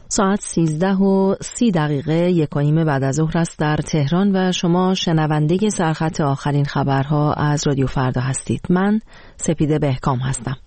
ساعت 13:30 1:30 بعد از ظهر است در تهران و شما شنونده سرخط آخرین خبرها از رادیو فردا هستید. من سپیده بهکام هستم.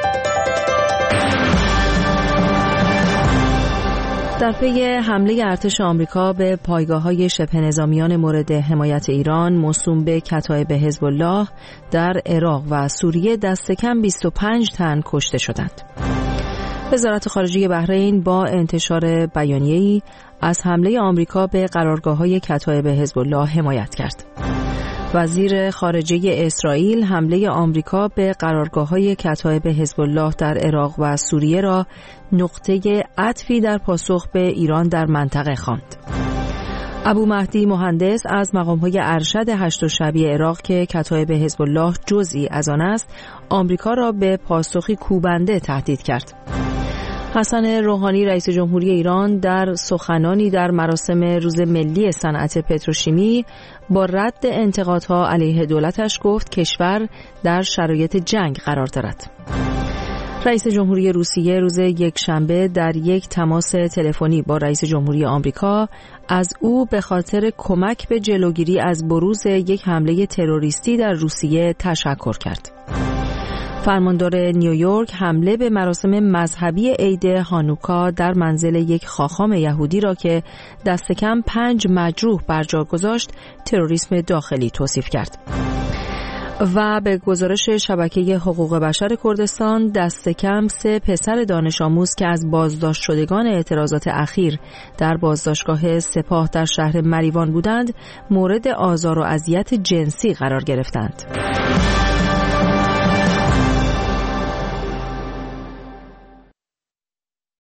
در پی حمله ارتش آمریکا به پایگاه‌های شبه نظامیان مورد حمایت ایران موسوم به کتایب حزب الله در عراق و سوریه دست کم 25 تن کشته شدند. وزارت خارجه بحرین با انتشار بیانیه‌ای از حمله آمریکا به قرارگاه‌های کتایب حزب الله حمایت کرد. وزیر خارجه اسرائیل حمله آمریکا به قرارگاه‌های کتایب حزب الله در عراق و سوریه را نقطه عطفی در پاسخ به ایران در منطقه خواند. ابو مهدی مهندس از مقام‌های ارشد هشت شبیه عراق که کتایب حزب الله جزئی از آن است، آمریکا را به پاسخی کوبنده تهدید کرد. حسن روحانی رئیس جمهوری ایران در سخنانی در مراسم روز ملی صنعت پتروشیمی با رد انتقادها علیه دولتش گفت کشور در شرایط جنگ قرار دارد. رئیس جمهوری روسیه روز یکشنبه در یک تماس تلفنی با رئیس جمهوری آمریکا از او به خاطر کمک به جلوگیری از بروز یک حمله تروریستی در روسیه تشکر کرد. فرماندار نیویورک حمله به مراسم مذهبی عید هانوکا در منزل یک خاخام یهودی را که دست کم 5 مجروح بر جا گذاشت تروریسم داخلی توصیف کرد. و به گزارش شبکه حقوق بشر کردستان دست کم 3 پسر دانش آموز که از بازداشت شدگان اعتراضات اخیر در بازداشتگاه سپاه در شهر مریوان بودند مورد آزار و اذیت جنسی قرار گرفتند.